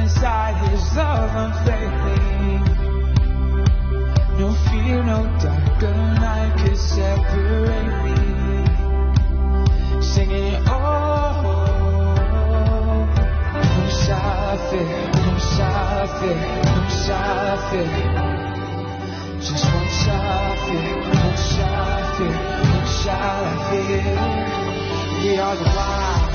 inside his love unfailing. No fear, no darker night could separate me. Singing, oh, whom shall I fear, whom shall I fear, whom shall I fear? Just one shall I fear, whom shall I fear, whom shall I fear? We are the wild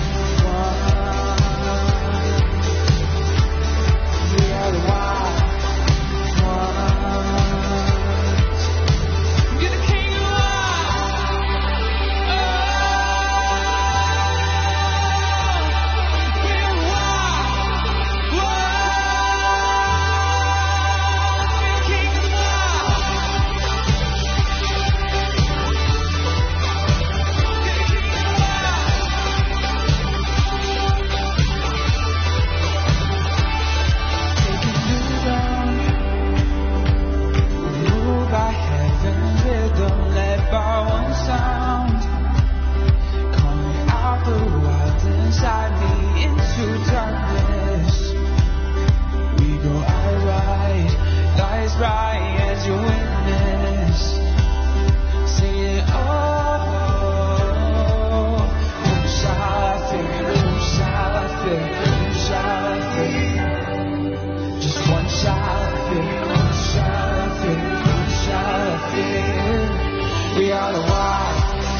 ones. We are the wild ones. You're the king of love. We're the wild ones. You're the king of love. Inside me into darkness, we go eye right, eyes right as your witness, singing, oh, whom shall I fear, whom shall I fear, whom shall I fear? Just one shall I fear, whom shall I fear, whom shall I fear? We are the wild.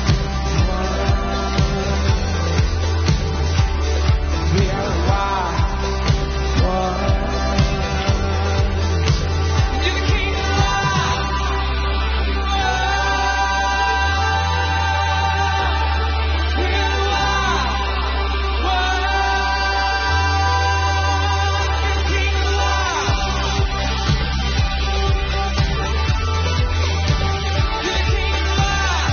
We are the wild ones. You're the king of love. We are the wild ones. You're the king of love. You're the king of love.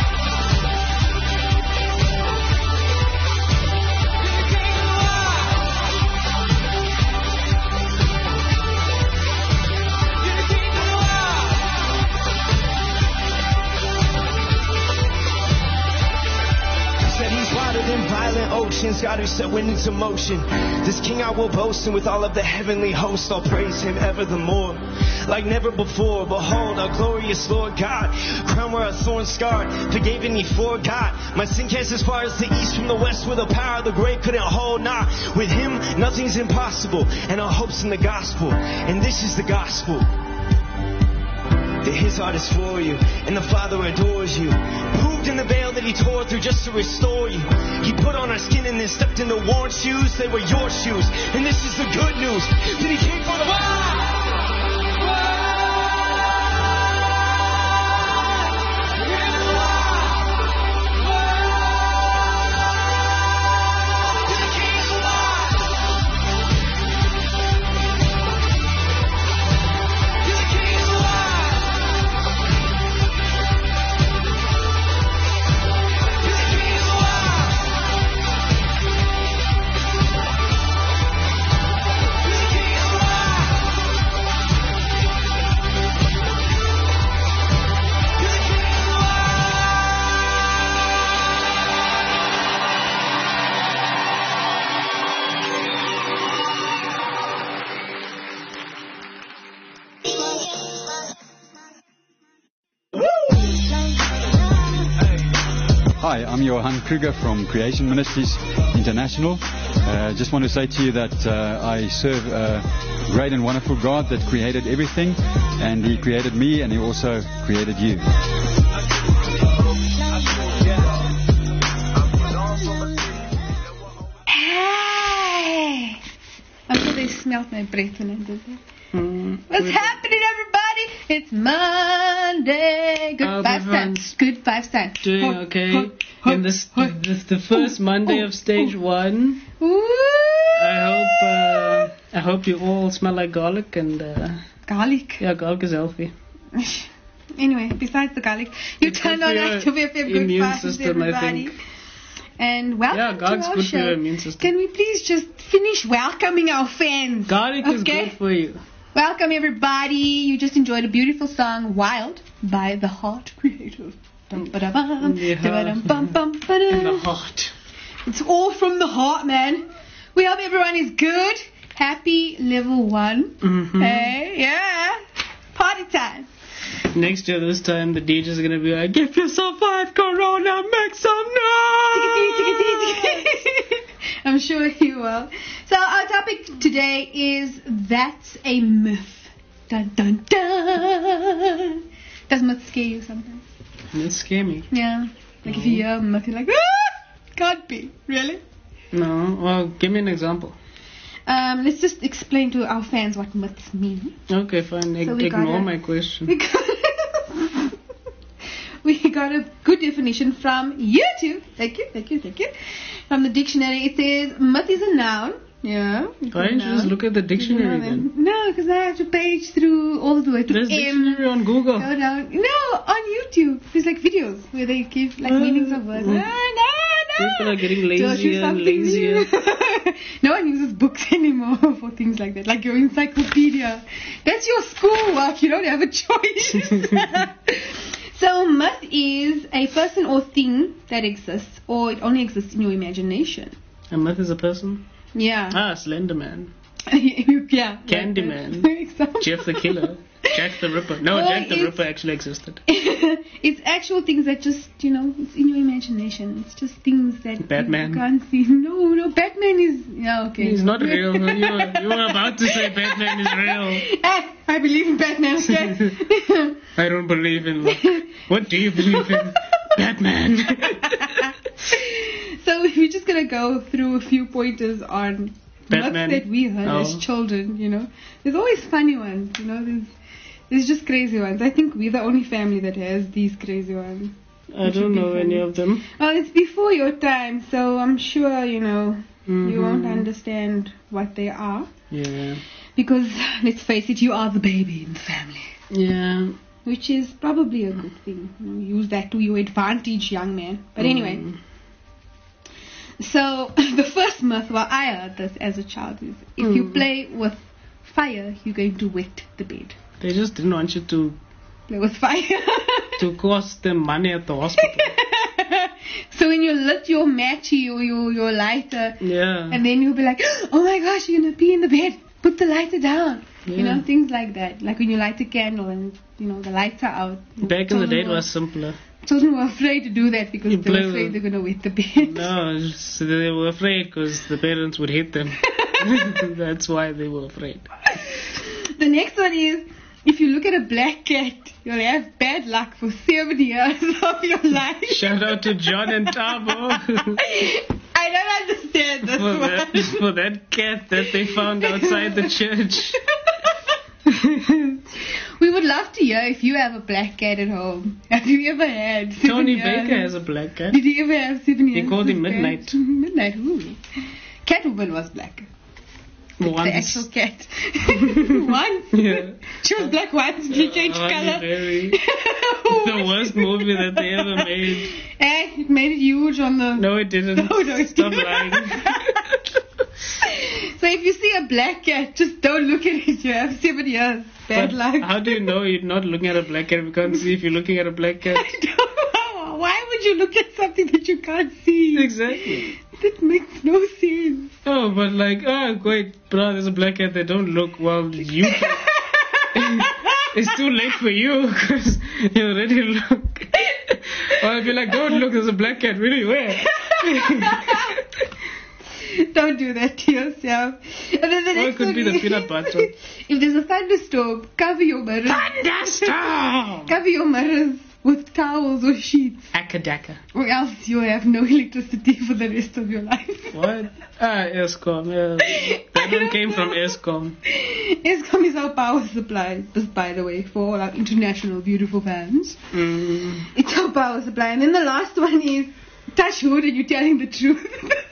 Violent oceans, God who set wind into motion. This King I will boast, and with all of the heavenly host I'll praise him ever the more. Like never before, behold our glorious Lord God, crowned where our thorns scarred, forgiven me forgot. My sin cast as far as the east from the west, where the power of the grave couldn't hold. Nah, with him nothing's impossible, and our hope's in the gospel. And this is the gospel, that his heart is for you, and the Father adores you. Proved in the veil that he tore through just to restore you. He put on our skin and then stepped into worn shoes. They were your shoes, and this is the good news, that he came for the world. Hi, I'm Johan Kruger from Creation Ministries International. Just want to say to you that I serve a great and wonderful God that created everything, and He created me, and He also created you. Hey! I thought they smelled my breath when I did that. What's happening, everybody? It's Monday. Good 5 cents. Good 5 cents. Doing okay. In the first Monday of stage 1. Woo! I hope you all smell like garlic and. Garlic. Yeah, garlic is healthy. Anyway, besides the garlic, you turned on Activate Good 5 cents, everybody. And welcome to our good show. For your immune system. Can we please just finish welcoming our fans? Garlic is good for you. Welcome, everybody. You just enjoyed a beautiful song, Wild, by The Heart Creative. In the heart. It's all from the heart, man. We hope everyone is good, Happy level 1. Mm-hmm. Hey, yeah. Party time. Next year, this time, the DJ's gonna be like, "Give yourself 5 Corona, make some noise!" I'm sure you will. So our topic today is That's a Myth. Dun dun dun. Does myth scare you sometimes? It scare me. Yeah. Like if you hear a myth, you're like, ah! Can't be. Really? No. Well, give me an example. Let's just explain to our fans what myths mean. Okay, fine. So we Ignore gotta- my question. We got a good definition from YouTube. Thank you. From the dictionary, it says myth is a noun. Yeah. Why didn't you just look at the dictionary then? No, because I have to page through all the way to There's M. dictionary on Google. Go down. No, on YouTube. There's like videos where they give like meanings of words. No. People are getting Don't you lazier and something lazier. new? No one uses books anymore for things like that. Like your encyclopedia. That's your schoolwork. You don't have a choice. So myth is a person or thing that exists, or it only exists in your imagination. A myth is a person? Yeah. Ah, Slenderman. Yeah. Candyman. Example. Jeff the Killer. Jack the Ripper. No, Well, Jack the it's- Ripper actually existed. It's actual things that just, it's in your imagination. It's just things that Batman. you can't see. No, Batman is... Yeah, okay. He's not real. You were about to say Batman is real. I believe in Batman, okay? I don't believe in luck. What do you believe in? Batman. So we're just going to go through a few pointers on Batman. myths that we heard as children, There's always funny ones, There's just crazy ones. I think we're the only family that has these crazy ones. I don't know any of them. Well, it's before your time, so I'm sure, you Mm-hmm. won't understand what they are. Yeah. Because, let's face it, you are the baby in the family. Yeah. Which is probably a good thing. Use that to your advantage, young man. But anyway. So, the first myth, I heard this as a child, is if you play with fire, you're going to wet the bed. They just didn't want you to Play with fire. to cost them money at the hospital. So when you lit your matchy or your lighter, Yeah. and then you'll be like, oh my gosh, you're going to pee in the bed. Put the lighter down. Yeah. Things like that. Like when you light a candle and, the lights are out. Back in the day, it was simpler. Children were afraid to do that because You they were play afraid with- they're going to wet the bed. No, so they were afraid because the parents would hit them. That's why they were afraid. The next one is, if you look at a black cat, you'll have bad luck for 7 years of your life. Shout out to John and Tabo. I don't understand this one. for that cat that they found outside the church. We would love to hear if you have a black cat at home. Have you ever had 7 Tony years? Baker has a black cat. Did he ever have 7 years? He called him with Midnight. cat? Midnight, ooh. Catwoman was black. The actual cat. Once. Yeah. She was black once. She changed color. The worst movie that they ever made. It made it huge on the... No, it didn't. No, it Stop didn't. lying. So if you see a black cat, just don't look at it. You have 7 years. Bad But luck. how do you know you're not looking at a black cat? We can't see if you're looking at a black cat. I don't know. Why would you look at something that you can't see? Exactly. That makes no sense. Oh, but wait, bro, there's a black cat. They don't look. Well, you. It's too late for you because you already look. Or I'd be like, don't look. There's a black cat. Really, where? Don't do that to yourself. And then the Or it next could one be the is, peanut butter. if there's a thunderstorm, cover your mirrors. Thunderstorm. Cover your mirrors with towels or sheets, Akadaka. or else you'll have no electricity for the rest of your life. What? ESCOM. Yeah. That one came from ESCOM. ESCOM is our power supply, just by the way, for all our international beautiful fans. It's our power supply. And then the last one is touch wood and you're telling the truth.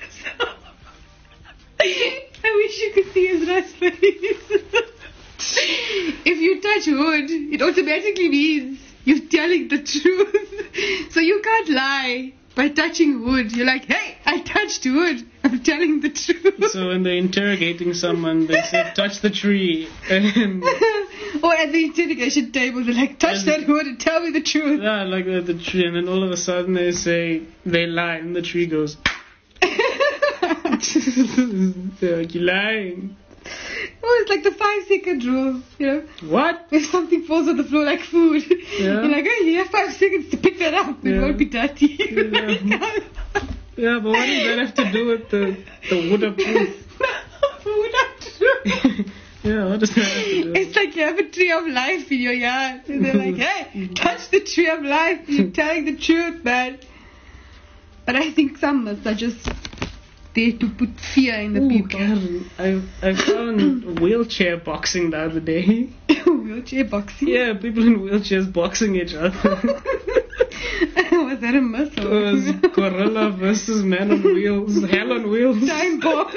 I wish you could see his raspberries. If you touch wood, it automatically means you're telling the truth. So you can't lie by touching wood. You're like, hey, I touched wood. I'm telling the truth. So when they're interrogating someone, they say, touch the tree. And Or at the interrogation table, they're like, touch that wood and tell me the truth. yeah, like the tree. And then all of a sudden they say, they lie. And the tree goes, they're like, you're lying. Oh, it's like the 5-second rule, you know. What? If something falls on the floor like food, Yeah. you're like, oh, you have 5 seconds to pick that up. It Yeah. won't be dirty. Yeah, but what does that have to do with the waterproof? Yeah, what does that have to do? It's like you have a tree of life in your yard. And they're like, hey, touch the tree of life. You're telling the truth, man. But I think some myths are just there to put fear in the Ooh, people. Karen, I found wheelchair boxing the other day. Wheelchair boxing? Yeah, people in wheelchairs boxing each other. Was that a myth? It was gorilla versus man on wheels, hell on wheels. Time bomb.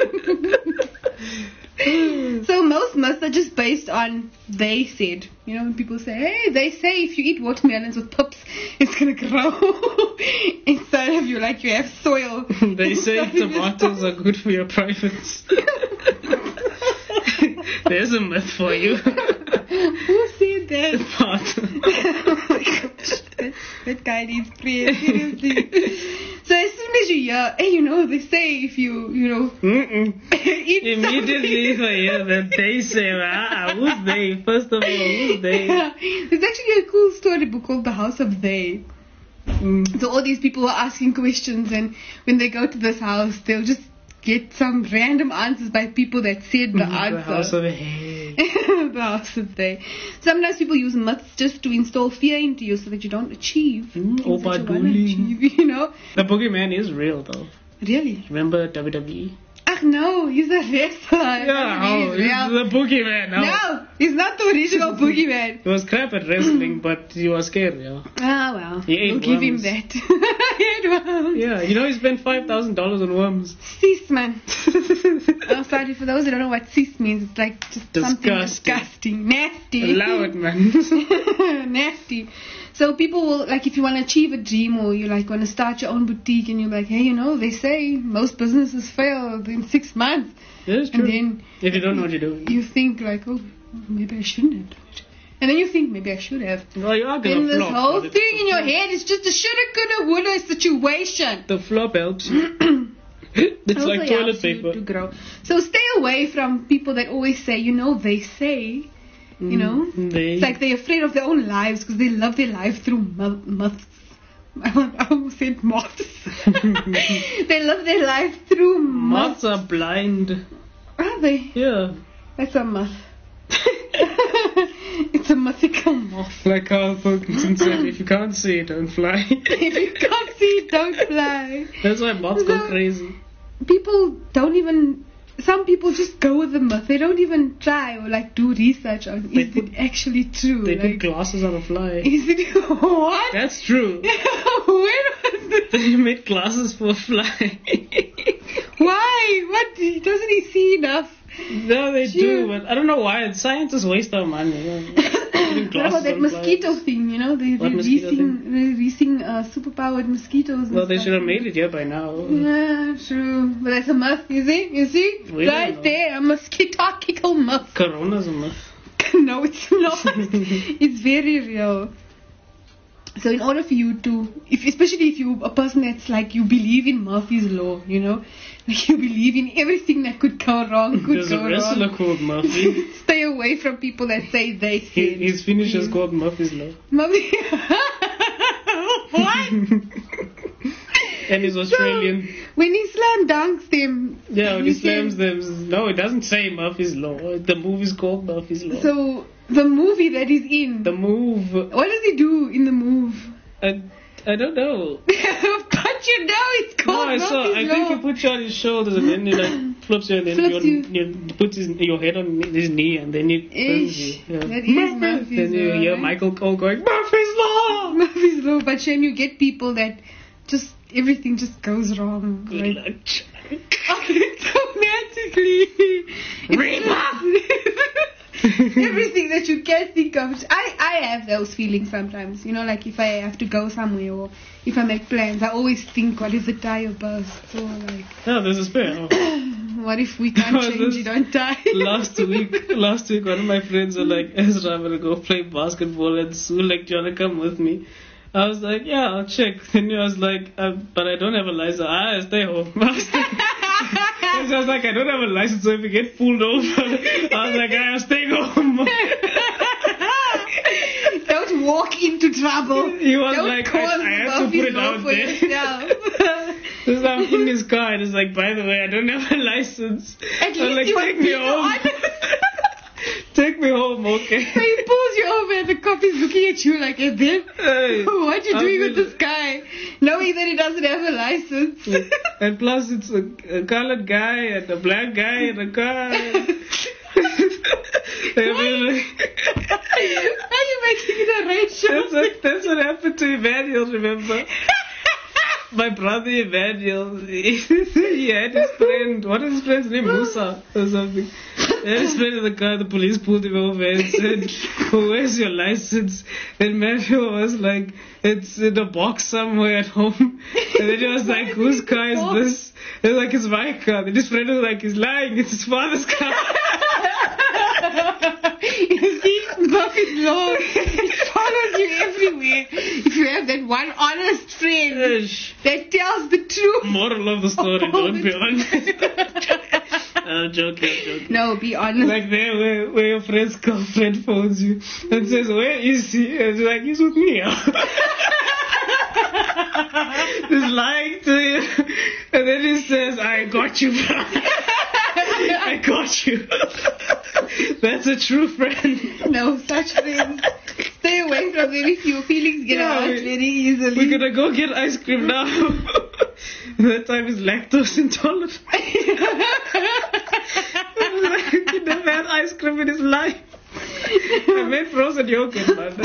So most myths are just based on they said. You know, when people say, hey, they say if you eat watermelons with pips, it's going to grow inside of you like you have soil. They say tomatoes are good for your privates. There's a myth for you. Who said that? But Oh my gosh, that guy needs prayer, seriously. So as soon as you hear, hey, you know, they say if you know, eat immediately if I hear that they say, who's they? First of all, who's they? There's actually a cool storybook called The House of They. So all these people are asking questions, and when they go to this house, they'll just get some random answers by people that said the answer. The house of hey. The House of They. Sometimes people use myths just to install fear into you so that you don't achieve things that you want to achieve, you know? The boogeyman is real though. Really? Remember WWE? Ach no, he's a wrestler. Yeah, He's real. the boogeyman. No, he's not the original boogeyman. He was crap at wrestling, but he was scary, yeah. Ah, well, He ate we'll give him worms. that. He ate worms. Yeah, you know he spent $5,000 on worms. Cis, man. Oh, sorry, for those who don't know what cis means, it's like just something disgusting. Nasty. Allow it, man. Nasty. So people will, like, if you want to achieve a dream or you like want to start your own boutique and you're like, hey, you know, they say most businesses fail in 6 months. That is true. And then if you don't know what you're doing. you think like, oh, maybe I shouldn't have done it. And then you think maybe I should have. Well, you are Then gonna this flop. whole but thing in your head is just a shoulda, coulda, woulda situation. The flop helps you. It's Also like toilet helps you paper. to grow. So stay away from people that always say, you know, they say, you know. They. It's like they're afraid of their own lives because they love their life through myths. I almost said moths. They love their life through Moths moths. are blind. Are they? Yeah. That's a myth. It's a mythical moth. Like Carl Pilkington said, if you can't see it, don't fly. If you can't see it, don't fly. That's why moths go So- crazy. People don't even. Some people just go with the myth. They don't even try or like do research on They is it actually true. They like, put glasses on a fly. is it what? That's true. When was this? They made glasses for a fly. Why? What? Doesn't he see enough? No, they Sure. do, but I don't know why. Scientists waste our money. Putting What glasses about that on mosquito flies. thing? You know, they're What mosquito releasing superpowered mosquitoes. Well, and they stuff. should have made it here by now. Yeah, true. But that's a myth. You see? We Right don't know. there, a mosquito myth. Corona's a myth. No, it's not. It's very real. So in order for you to, especially if you're a person that's like, you believe in Murphy's Law, you know, like you believe in everything that could go wrong, could There's go a wrestler wrong. called Murphy. Stay away from people that say they said. His finish is called Murphy's Law. Murphy. What? And he's Australian. So, when he slam dunks them. Yeah, when he he slams said- them. No, it doesn't say Murphy's Law. The movie's called Murphy's Law. So the movie that he's in. The move. What does he do in the move? I don't know. But you know it's No, called I saw. Murphy's I think Law. he puts you on his shoulders and then he like flips you and then Flips you. you puts your head on his knee and then he turns you. Ish, Yeah. that is Murphy's Then you Law, hear right? Michael Cole going, Murphy's Law! Murphy's Law, but then you get people that just everything just goes wrong. Good Like, luck, Jack. automatically. Everything that you can think of. I have those feelings sometimes. You know, like if I have to go somewhere or if I make plans, I always think, what if the tire bursts? Or like, No, there's a spare. Oh. what if we can't Was change this it on time? last week, one of my friends were like, Ezra, I'm gonna go play basketball at Zoo. Like, do you wanna come with me? I was like, yeah, I'll check. Then he was like, but I don't have a license. Stay home. I was like, And so I was like, I don't have a license, so if you get pulled over, I was like, I'm staying home. Don't walk into trouble. He was Don't like, cause I had to put it out for there. yourself. So I'm in his car and it's like, by the way, I don't have a license. At I'm least like, you take me home. Take me home, okay? So he pulls you over and the cop is looking at you like, hey, babe, Hey, what you I'm doing with in- this guy? Knowing that he doesn't have a license. And plus it's a colored guy and a black guy in a car. Why are you making it a racial? That's what happened to Emmanuel, remember? My brother Emmanuel, he had his friend, what is his friend's name? Musa or something. He had his friend in the car, the police pulled him over and said, where's your license? And Emmanuel was like, it's in a box somewhere at home. And then he was like, whose car is this? It was like, it's my car. Then his friend was like, he's lying, it's his father's car. You see, Buffy's law, it follows you everywhere. If you have that one honest friend that tells the truth. Moral of the story, don't be honest. I'm joking. No, be honest. Like there where your friend's girlfriend phones you and says, where is he? And it's like, he's with me. He's lying to you. And then he says, I got you, bro. I got you. That's a true friend. No, such friends. Stay away from them if your feelings get hurt very easily. We're gonna go get ice cream now. That time is lactose intolerant. He never had ice cream in his life. I made frozen yogurt, man.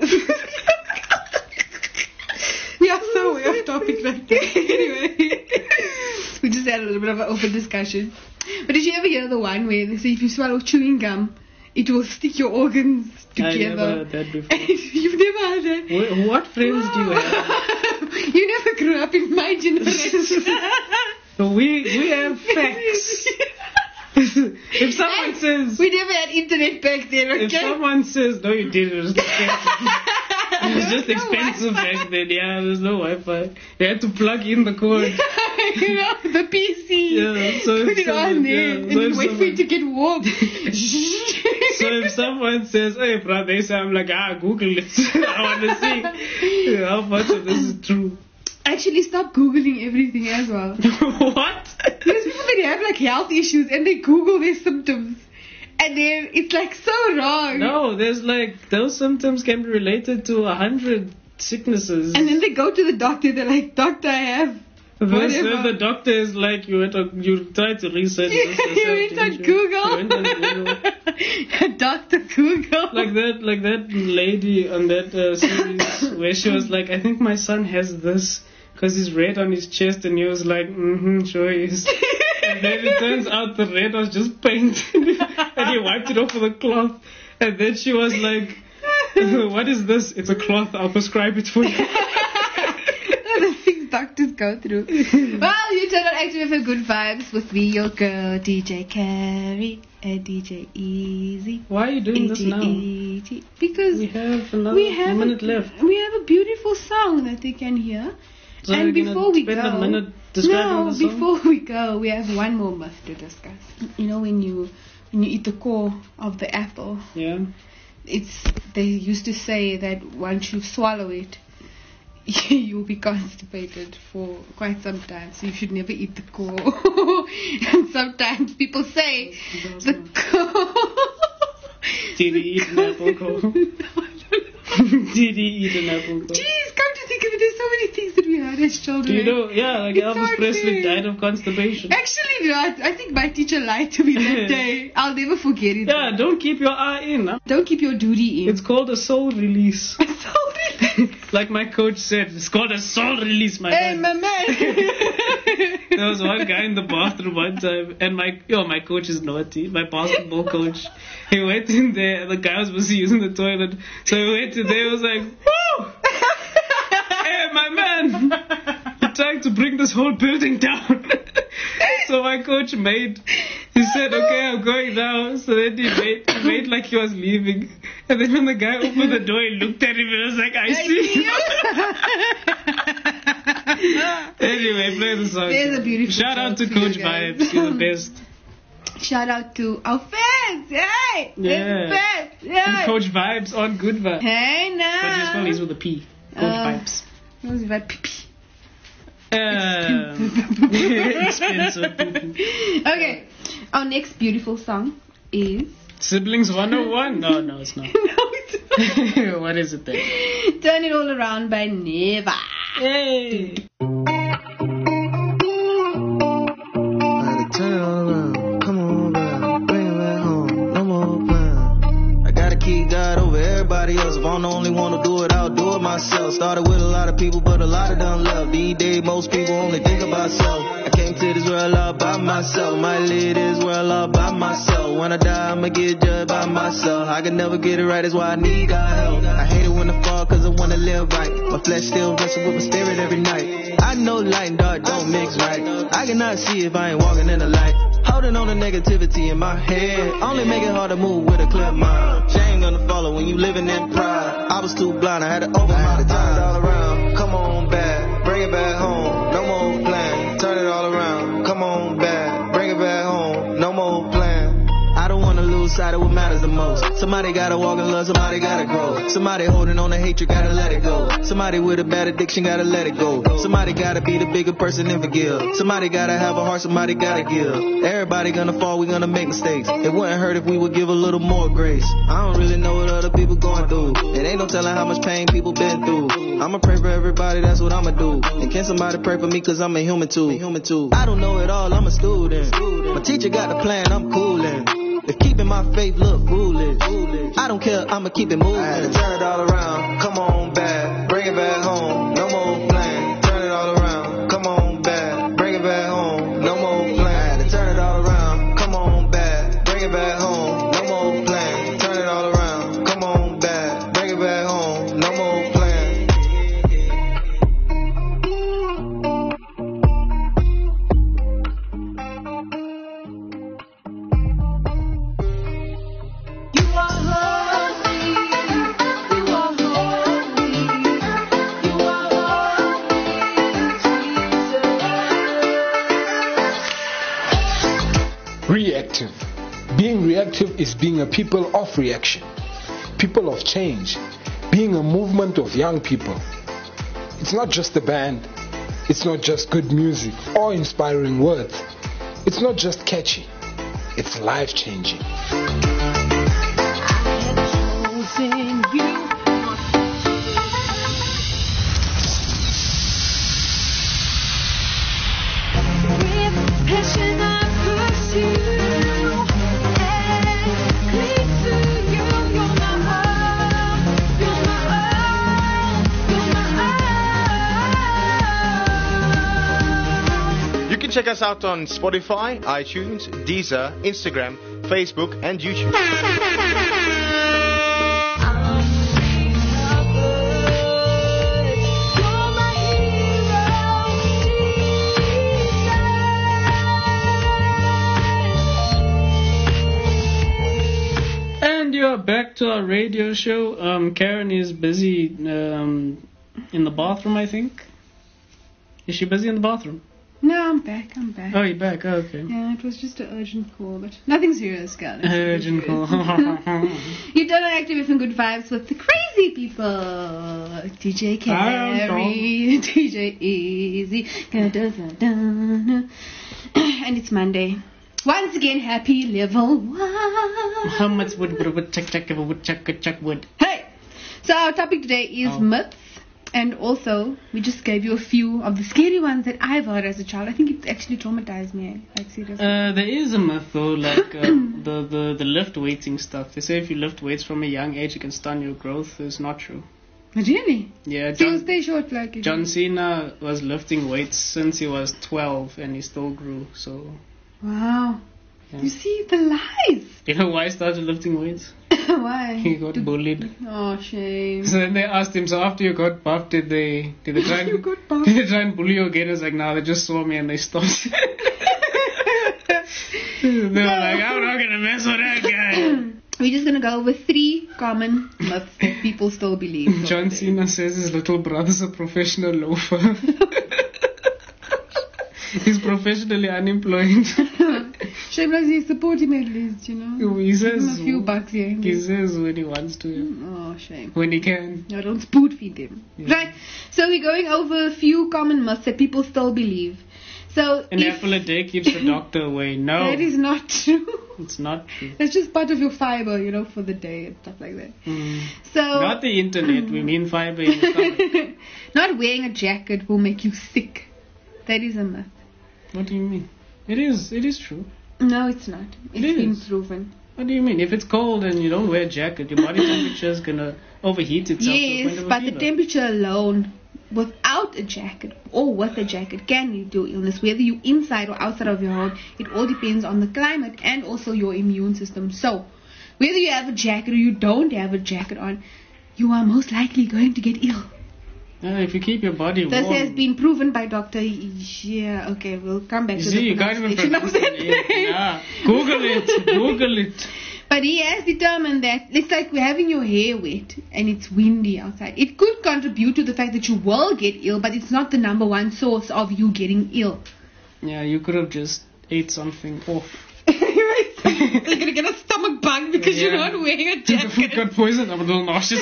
We are so way off topic right now. Anyway, we just had a little bit of an open discussion. But did you ever hear the one where they say if you swallow chewing gum, it will stick your organs together? I never heard that before. You've never heard that? What friends do you have? You never grew up in my generation. We have facts. If someone says... We never had internet back then, okay? If someone says, no you didn't, it was just expensive back then, yeah, there's no Wi-Fi. You had to plug in the cord. You know, the PC. Yeah, so put it on there and then wait for it to get warm. So if someone says, hey brother, I'm like, Google it. I want to see how much of this is true. Actually, stop Googling everything as well. What? There's people that have like health issues and they Google their symptoms. And then it's like so wrong. No, there's like, those symptoms can be related to 100 sicknesses. And then they go to the doctor, they're like, doctor, I have whatever. The doctor is like, you try to research this. You went on Google. Dr. Google. Like that lady on that series where she was like, I think my son has this because he's red on his chest, and he was like, sure he is. And then it turns out the red was just paint and he wiped it off with a cloth. And then she was like, what is this? It's a cloth, I'll prescribe it for you. The things doctors go through. Well, you turn on Active FM Good Vibes with me, your girl, DJ Carrie and DJ Easy. Why are you doing this now? Because we have another minute left. We have a beautiful song that they can hear. So and before we go, a minute describing the song? Before we go, we have one more myth to discuss. You know, when you eat the core of the apple, yeah, they used to say that once you swallow it, you'll be constipated for quite some time, so you should never eat the core. And sometimes people say the core. Did he eat an apple core? Did he eat an apple core? Jeez, come to think of it, there's so many things that we heard as children. You know, yeah, like Elvis Presley died of constipation. Actually, no, I think my teacher lied to me that day. I'll never forget it. Yeah, don't keep your eye in. Huh? Don't keep your duty in. It's called a soul release. A soul release? Like my coach said, it's called a soul release, my man. Hey, my man. There was one guy in the bathroom one time, and my coach is naughty, my basketball coach. He went in there, and the guy was busy using the toilet. So he went in there, he was like, woo! Hey, my man! You're trying to bring this whole building down. So my coach he said, okay, I'm going now. So then he made like he was leaving. And then when the guy opened the door, he looked at him and was like, I see you. Anyway, play the song. There's a beautiful Shout out to song for you Coach guys. Vibes. You're the best. Shout out to our fans. Hey, Yeah. fans. And Yeah. Coach Vibes on Good Vibes. Hey, now. But just spell these with a P. Coach Vibes. Who's that? Pee-pee. Expensive. Okay, our next beautiful song is. Siblings 101. No, it's not. No, it's What is it then? Turn It All Around by Neva. Hey. Turn it all around, come on back, bring it back home, no more plan. I gotta keep God over everybody else. If I'm the only one to do it, I'll do it myself. Started with a lot of people, but a lot of them left. These days, most people only think about self. I came to this world all by myself. Might leave this world all by myself. When I die, I'ma get judged by myself. I can never get it right, that's why I need God help. I hate it when I fall, cause I wanna live right. My flesh still wrestle with my spirit every night. I know light and dark don't mix right. I cannot see if I ain't walking in the light. Holding on the negativity in my head only make it hard to move with a clear mind. Shame gonna follow when you living in pride. I was too blind, I had to open my eyes. Turn it all around, come on back, bring it back home, no more plan. Turn it all around, come on back, bring it back home, no more plan. I don't wanna lose sight of what matters the most. Somebody gotta walk in love, somebody gotta grow. Somebody holding on to hatred, gotta let it go. Somebody with a bad addiction, gotta let it go. Somebody gotta be the bigger person and forgive. Somebody gotta have a heart, somebody gotta give. Everybody gonna fall, we gonna make mistakes. It wouldn't hurt if we would give a little more grace. I don't really know what other people going through. It ain't no telling how much pain people been through. I'ma pray for everybody, that's what I'ma do. And can somebody pray for me, cause I'm a human too. I don't know it all, I'm a student. My teacher got the plan, I'm coolin'. If keeping my faith look foolish, I don't care, I'ma keep it moving. I had to turn it all around, come on back, bring it back home, no more plan. Turn it all around, come on back, bring it back home, no more plan. I had to turn it all around, come on back, bring it back home, no more plan. Turn it all around, come on back, bring it back home, no more plan. Reactive. Being reactive is being a people of reaction, people of change, being a movement of young people. It's not just a band, it's not just good music or inspiring words, it's not just catchy, it's life-changing. You can check us out on Spotify, iTunes, Deezer, Instagram, Facebook, and YouTube. And you're back to our radio show. Karen is busy in the bathroom, I think. Is she busy in the bathroom? No, I'm back. Oh, you're back. Oh, okay. Yeah, it was just an urgent call, but nothing serious, guys. Urgent call. You've done an Active FM Good Vibes with the crazy people. DJ Carey, DJ Easy. And it's Monday. Once again, happy level 1. How much wood would? Hey! So our topic today is myths. And also, we just gave you a few of the scary ones that I've heard as a child. I think it actually traumatized me. Like, seriously. There is a myth though, like the lift weighting stuff. They say if you lift weights from a young age, it can stunt your growth. It's not true. Really? Yeah. So you stay short, like John Cena was lifting weights since he was 12, and he still grew. So. Wow. Yeah. You see the lies. You know why he started lifting weights? Why? He got bullied. Oh, shame. So then they asked him, so after you got buffed, did they try and, You got buffed? did they try and bully you again? It's like, nah, they just saw me and they stopped. They were like, I'm not going to mess with that guy. We're just going to go over 3 common myths that people still believe. John Cena says his little brother's a professional loafer. He's professionally unemployed. Shameless, you support him at least, you know. He Give him says a few bucks here and He there. says when he wants to. Oh, shame. When he can. No, don't spoon feed them. Yeah. Right. So we're going over a few common myths that people still believe. So An apple a day keeps the doctor away. No. that is not true. It's not true. It's just part of your fiber, you know, for the day and stuff like that. Mm. So Not the internet. We mean fiber in the stomach. not wearing a jacket will make you sick. That is a myth. What do you mean? It is true. No, it's not. It's It been is. proven. What do you mean? If it's cold and you don't wear a jacket, your body temperature is gonna overheat itself. to the point Yes, of a but the fever. temperature alone, without a jacket or with a jacket, can lead to illness. Whether you're inside or outside of your home, it all depends on the climate and also your immune system. So, whether you have a jacket or you don't have a jacket on, you are most likely going to get ill. If you keep your body This warm. has been proven by Dr. Yeah, okay, we'll come back You to see, the you can't even pronunciation of pronounce that it. name. Yeah. Google it. Google it. But he has determined that it's like we're having your hair wet and it's windy outside. It could contribute to the fact that you will get ill, but it's not the number one source of you getting ill. Yeah, you could have just ate something off. You're gonna get a stomach bug because you're Yeah. not wearing a The food jacket. got poisoned. I'm a little nauseous.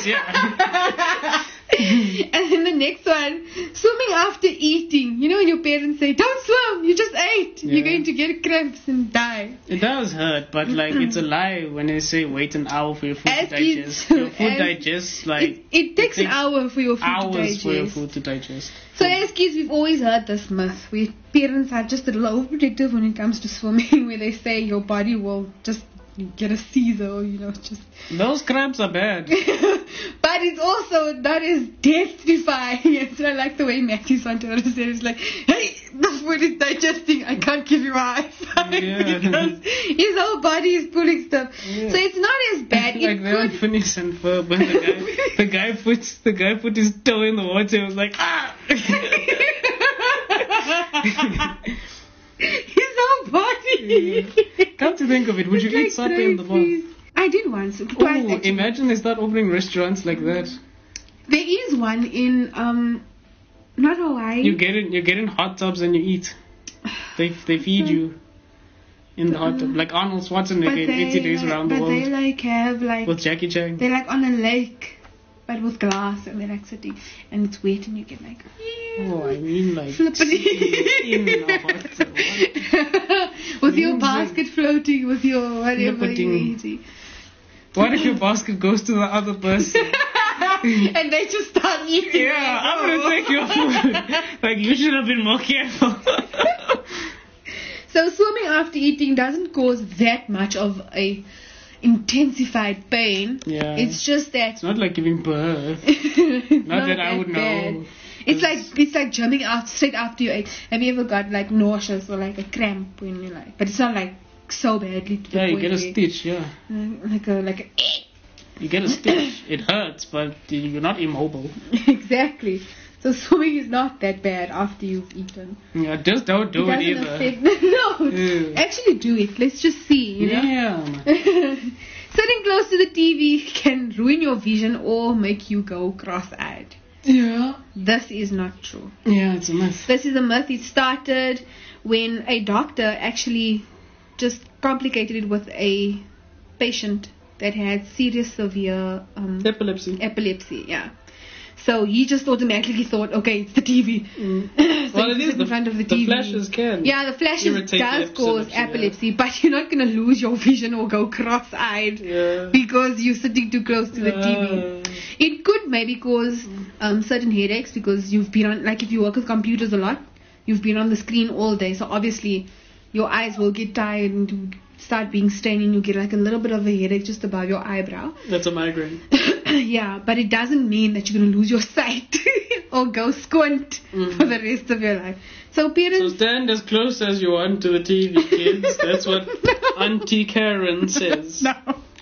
Yeah. And then the next one, swimming after eating. You know when your parents say, "Don't swim, you just ate. Yeah. You're going to get cramps and die." It does hurt, but like it's a lie when they say wait an hour for your food As to digest. Your food digests like It takes an hour for your food to hours digest. for your food to digest. So as kids, we've always heard this myth where parents are just a little overprotective when it comes to swimming, where they say your body will just get a seizure, or, you know, just. Those cramps are bad. But it's also not as death-defying. It's not like the way Matthew Santoro said. It's like, hey, the food is digesting. I can't give you a high five Yeah. because his whole body is pulling stuff. Yeah. So it's not as bad. Like It that on could. Phineas and Ferb, when the guy put his toe in the water. It was like ah. His whole body. Come to think of it, would you It's eat like supper in the bath? crazy. I did once. Twice, Oh, actually. imagine they start opening restaurants like that. There is one in not Hawaii. You get in hot tubs and you eat. They feed you in the hot tub, like Arnold Schwarzenegger in 80 Days Around the But they World like have like with Jackie Chan. they're like on a lake, but with glass, and they're like sitting, and it's wet, and you get like Oh, I mean like flippity in a hot tub. with your Means basket floating, with your whatever you're Flipperting. eating, What if your basket goes to the other person? and they just start eating. Yeah, I'm gonna take your food. Like you should have been more careful. So swimming after eating doesn't cause that much of a intensified pain. Yeah. It's just that It's not like giving birth. it's Not that I would bad. know. It's like jumping out straight after you ate. Have you ever got like nauseous or like a cramp when you like? But it's not like so badly to the Yeah, you point get a where- stitch. Yeah, like a you get a stitch. It hurts, but you're not immobile. exactly. So swimming is not that bad after you've eaten. Yeah, just don't do it doesn't either. affect. No, Yeah. actually do it. Let's just see. You know. Yeah. Sitting close to the TV can ruin your vision or make you go cross-eyed. Yeah. This is not true. Yeah, it's a myth. This is a myth. It started when a doctor actually just complicated it with a patient that had serious, severe epilepsy. Yeah. So he just automatically thought, okay, it's the TV. So Well, he it is sits in front of the the TV. flashes can. Yeah, the flashes irritate does the cause epilepsy, but you're not going to lose your vision or go cross-eyed Yeah. because you're sitting too close to the TV. It could maybe cause certain headaches because you've been on, like if you work with computers a lot, you've been on the screen all day, so obviously your eyes will get tired and you start being strained and you get like a little bit of a headache just above your eyebrow. That's a migraine. Yeah, but it doesn't mean that you're going to lose your sight or go squint for the rest of your life. So So parents... stand as close as you want to the TV, kids. That's what Auntie Karen says. No.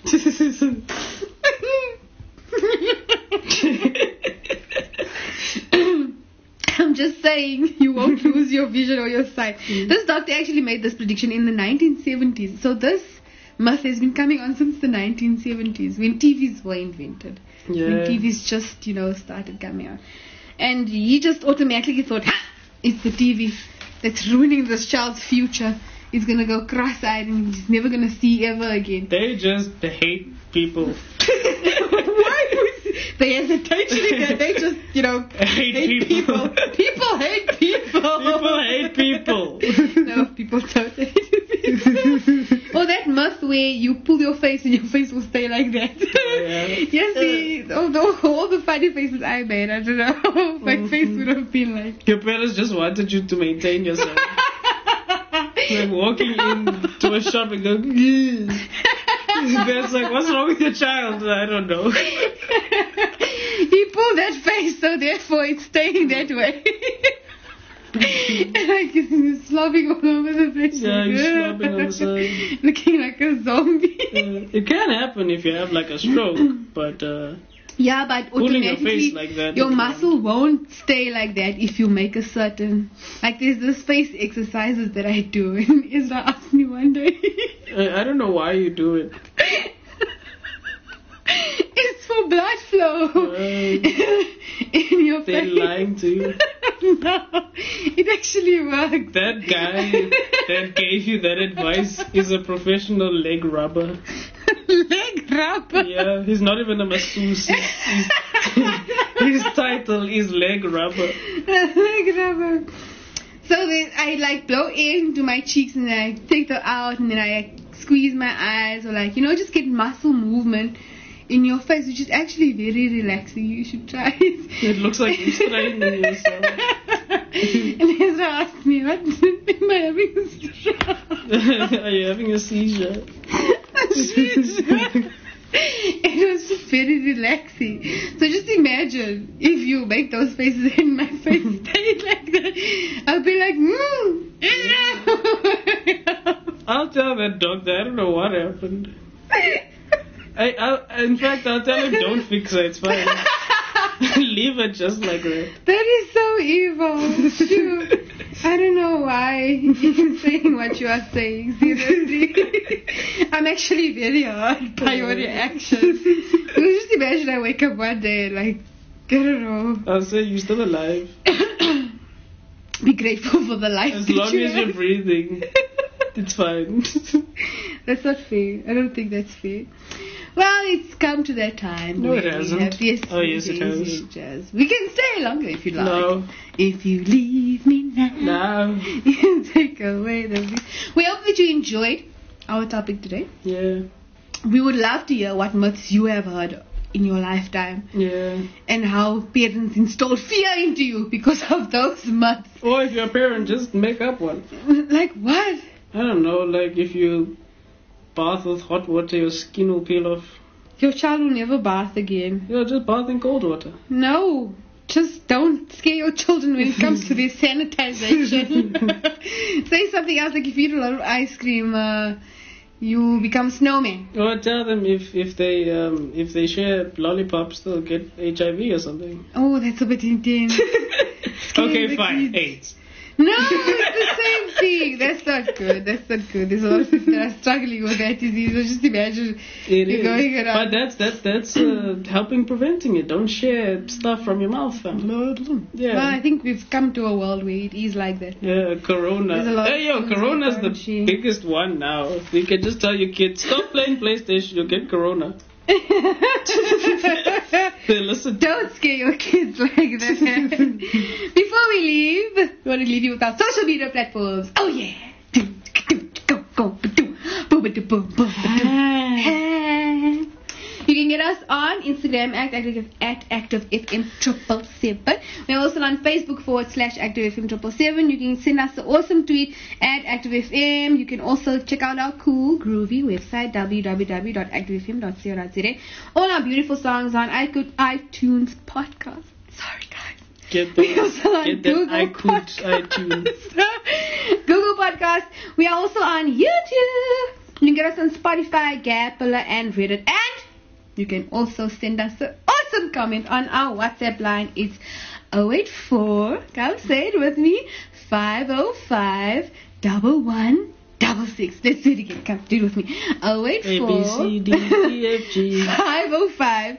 I'm just saying you won't lose your vision or your sight. This doctor actually made this prediction in the 1970s. So this myth has been coming on since the 1970s when TVs were invented. When Yeah. TVs just, started coming out. And he just automatically thought, ha, it's the TV. that's ruining this child's future is going to go cross-eyed and he's never going to see ever again. They just hate people. Why would they hesitate? They just, hate people. People hate people. People hate people. No, people don't hate people. Or that myth where you pull your face and your face will stay like that. Yes, all the funny faces I made, I don't know, my face would have been like... Your parents just wanted you to maintain yourself. Like walking into a shop and go, that's like, what's wrong with your child? I don't know. He pulled that face, so therefore it's staying that way. And like he's slobbing all over the place. Yeah, he's slobbing on the side. Looking like a zombie. It can happen if you have like a stroke, but... yeah, but automatically like that, your muscle won't stay like that if you make a certain... Like there's this face exercises that I do, and Ezra asked me one day. I don't know why you do it. It's for blood flow. In your face. They're lying to you. No, it actually works. That guy that gave you that advice is a professional leg rubber. Leg rubber? Yeah, he's not even a masseuse. His title is leg rubber. Leg rubber. So then I like blow into my cheeks and then I take them out and then I squeeze my eyes or just get muscle movement in your face, which is actually very relaxing. You should try it. It looks like you're straining yourself. And Ezra asked me, what? Am I having a seizure? Are you having a seizure? It was just very relaxing. So just imagine if you make those faces and my face stayed like that. I'll be like, I'll tell that doctor. I don't know what happened. In fact, I'll tell him don't fix it. It's fine. Leave it just like that. That is so evil. Shoot. I don't know why you're saying what you are saying. Seriously. I'm actually very hurt by your reaction. Just imagine I wake up one day and I don't know. I'll say you're still alive. Be grateful for the life. As long as you're breathing, it's fine. That's not fair. I don't think that's fair. Well, it's come to that time. No, it hasn't. Yes, it has. We can stay longer if you like. No. If you leave me now. No. You take away the... We hope that you enjoyed our topic today. Yeah. We would love to hear what myths you have heard in your lifetime. Yeah. And how parents installed fear into you because of those myths. Or if you're a parent, just make up one. Like what? I don't know, like if you bath with hot water, your skin will peel off. Your child will never bath again. Yeah, just bath in cold water. No. Just don't scare your children when it comes to their sanitization. Say something else, like if you eat a lot of ice cream, you become snowman. Or tell them if they share lollipops, they'll get HIV or something. Oh, that's a bit intense. Okay, fine. AIDS. No, it's the same thing. That's not good. There's a lot of people that are struggling with that disease. So just imagine you're going around. But that's helping preventing it. Don't share stuff from your mouth, fam. Yeah. Well, I think we've come to a world where it is like that. Yeah, Corona. Corona's the biggest one now. You can just tell your kids, stop playing PlayStation, you'll get Corona. Listen. Don't scare your kids like that. Before we leave, we want to leave you with our social media platforms. Oh yeah. You can get us on Instagram at ActiveFM777. We're also on Facebook /ActiveFM777. You can send us an awesome tweet at ActiveFM. You can also check out our cool, groovy website www.activefm.co.za. All our beautiful songs on iTunes podcast. Sorry guys. Get Google iTunes. Google Podcast. We are also on YouTube. You can get us on Spotify, Gapilla, and Reddit. And you can also send us an awesome comment on our WhatsApp line. It's 084, come say it with me, 505-11 66. Let's do it again. Come, do it with me. 084 A, B, C, D, E, F, G 505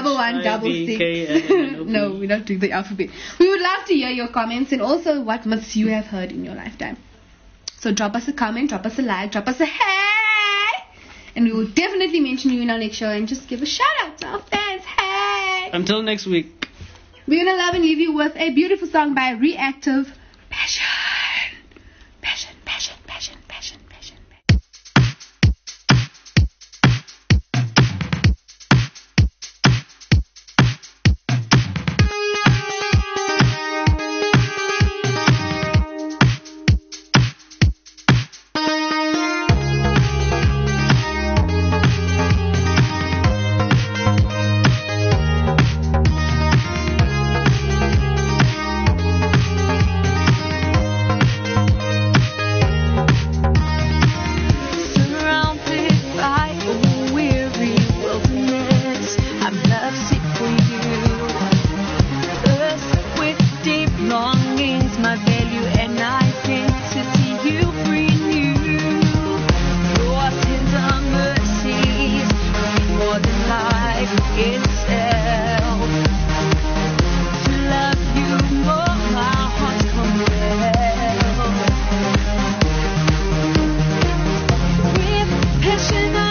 1166. No, we're not doing the alphabet. We would love to hear your comments and also what myths you have heard in your lifetime. So drop us a comment, drop us a like, drop us a hey, and we will definitely mention you in our next show and just give a shout out to our fans. Hey! Until next week. We're gonna love and leave you with a beautiful song by Reactive Passion. Passion, passion, passion, passion, passion. Passion